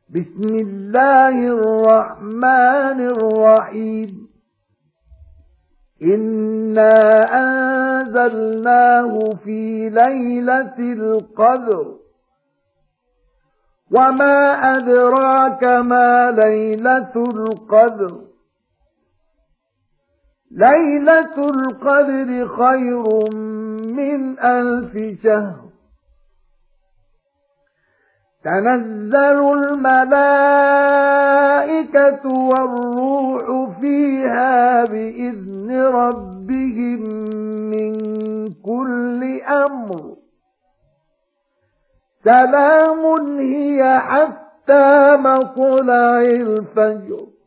بسم الله الرحمن الرحيم إنا أنزلناه في ليلة القدر وما أدراك ما ليلة القدر ليلة القدر خير من 1000 شهر تنزل الملائكة والروح فيها بإذن ربهم من كل أمر سلام هي حتى مطلع الفجر